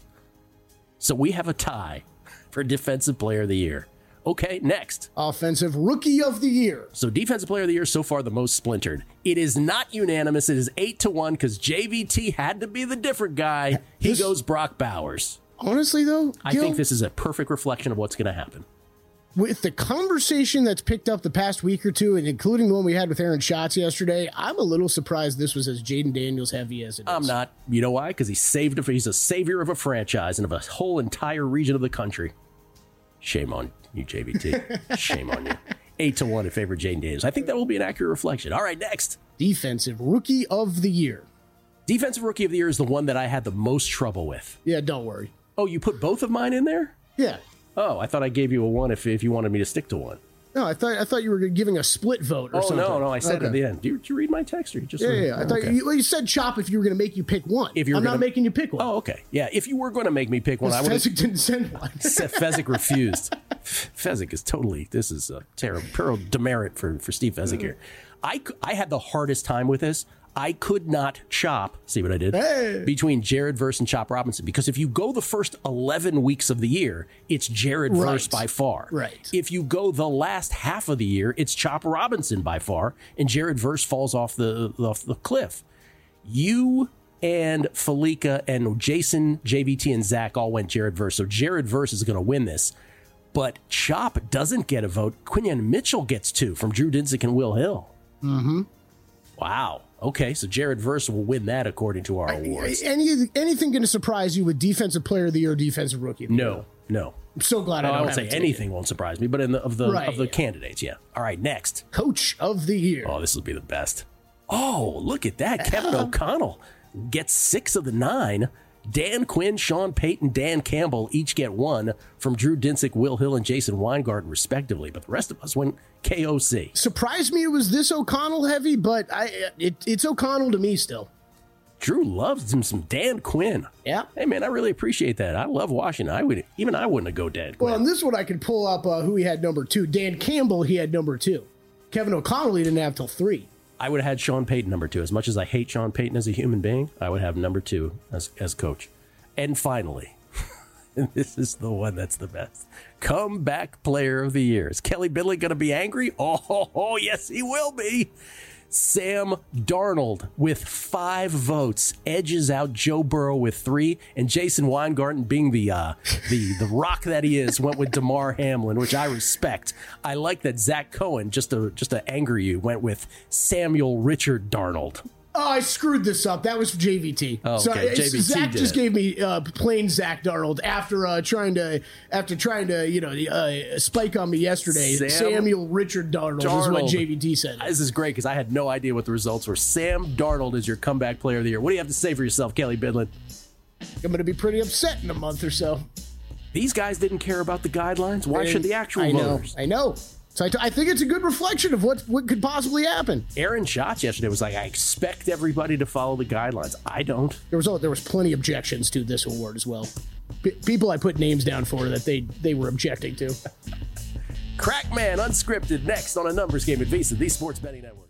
S4: So we have a tie for Defensive Player of the Year. Okay, next.
S5: Offensive Rookie of the Year.
S4: So Defensive Player of the Year, so far the most splintered. It is not unanimous. It is eight to one because J V T had to be the different guy. He this, goes Brock Bowers.
S5: Honestly, though,
S4: I Gil, think this is a perfect reflection of what's going to happen.
S5: With the conversation that's picked up the past week or two, and including the one we had with Aaron Schatz yesterday, I'm a little surprised this was as Jaden Daniels heavy as it is.
S4: I'm not. You know why? Because he saved a, he's a savior of a franchise and of a whole entire region of the country. Shame on you, J V T. Shame on you. Eight to one in favor of Jaden Daniels. I think that will be an accurate reflection. All right, next.
S5: Defensive Rookie of the Year.
S4: Defensive Rookie of the Year is the one that I had the most trouble with.
S5: Yeah, don't worry.
S4: Oh, you put both of mine in there?
S5: Yeah.
S4: Oh, I thought I gave you a one if if you wanted me to stick to one.
S5: No, I thought I thought you were giving a split vote or
S4: oh,
S5: something.
S4: Oh, no, no, I said
S5: okay.
S4: at the end. Did you, did you read my text? Or you just
S5: yeah,
S4: read,
S5: yeah, yeah. I
S4: oh,
S5: thought
S4: okay.
S5: you, well, you said chop if you were going to make you pick one.
S4: If you were
S5: I'm
S4: gonna,
S5: not making you pick one.
S4: Oh, okay. Yeah, if you were going to make me pick one, I would have...
S5: Fezzik didn't send one.
S4: Fezzik refused. Fezzik is totally... This is a terrible, terrible demerit for, for Steve Fezzik here. I, I had the hardest time with this. I could not chop, see what I did,
S5: hey.
S4: between Jared Verse and Chop Robinson. Because if you go the first eleven weeks of the year, it's Jared
S5: right.
S4: Verse by far.
S5: Right.
S4: If you go the last half of the year, it's Chop Robinson by far, and Jared Verse falls off the, off the cliff. You and Felica and Jason, J V T, and Zach all went Jared Verse. So Jared Verse is going to win this. But Chop doesn't get a vote. Quinion Mitchell gets two from Drew Dinsick and Will Hill.
S5: Mm-hmm.
S4: Wow. Okay, so Jared Verse will win that according to our awards.
S5: Any, anything going to surprise you with Defensive Player of the Year or Defensive Rookie of the Year?
S4: No, no.
S5: I'm so glad
S4: no,
S5: I don't
S4: I
S5: have
S4: won't say
S5: it
S4: anything won't surprise me, but in the, of the
S5: right,
S4: of the
S5: yeah.
S4: candidates, yeah. All right, next.
S5: Coach of the Year.
S4: Oh, this will be the best. Oh, look at that. Kevin O'Connell gets six of the nine. Dan Quinn, Sean Payton, Dan Campbell each get one from Drew Dinsick, Will Hill, and Jason Weingarten, respectively. But the rest of us went K O C.
S5: Surprised me it was this O'Connell heavy, but I it, it's O'Connell to me still.
S4: Drew loves him some Dan Quinn.
S5: Yeah.
S4: Hey, man, I really appreciate that. I love Washington. I would Even I wouldn't have go Dan Quinn.
S5: Well, in this one, I could pull up uh, who he had number two. Dan Campbell, he had number two. Kevin O'Connell, he didn't have till three.
S4: I would have had Sean Payton number two. As much as I hate Sean Payton as a human being, I would have number two as, as coach. And finally, and this is the one that's the best, comeback player of the year. Is Kelly Bidley going to be angry? Oh, oh, oh, yes, he will be. Sam Darnold with five votes edges out Joe Burrow with three, and Jason Weingarten, being the uh, the the rock that he is, went with DeMar Hamlin, which I respect. I like that Zach Cohen, just to just to anger you, went with Samuel Richard Darnold.
S5: Oh, I screwed this up. That was J V T.
S4: Oh,
S5: so
S4: okay. J V T
S5: Zach
S4: did
S5: just
S4: it.
S5: gave me uh, plain Zach Darnold after uh, trying to after trying to you know uh, spike on me yesterday.
S4: Sam
S5: Samuel Richard Darnold, is what
S4: Darnold.
S5: J V T said.
S4: This is great because I had no idea what the results were. Sam Darnold is your comeback player of the year. What do you have to say for yourself, Kelly Bidlin?
S5: I'm going to be pretty upset in a month or so.
S4: These guys didn't care about the guidelines. Why should the actual
S5: I know,
S4: voters?
S5: I know. So I, t- I think it's a good reflection of what what could possibly happen.
S4: Aaron Schatz yesterday was like, I expect everybody to follow the guidelines. I don't.
S5: There was there was plenty of objections to this award as well. P- people I put names down for that they they were objecting to.
S4: Crackman Unscripted next on a numbers game at Visa, the Sports Betting Network.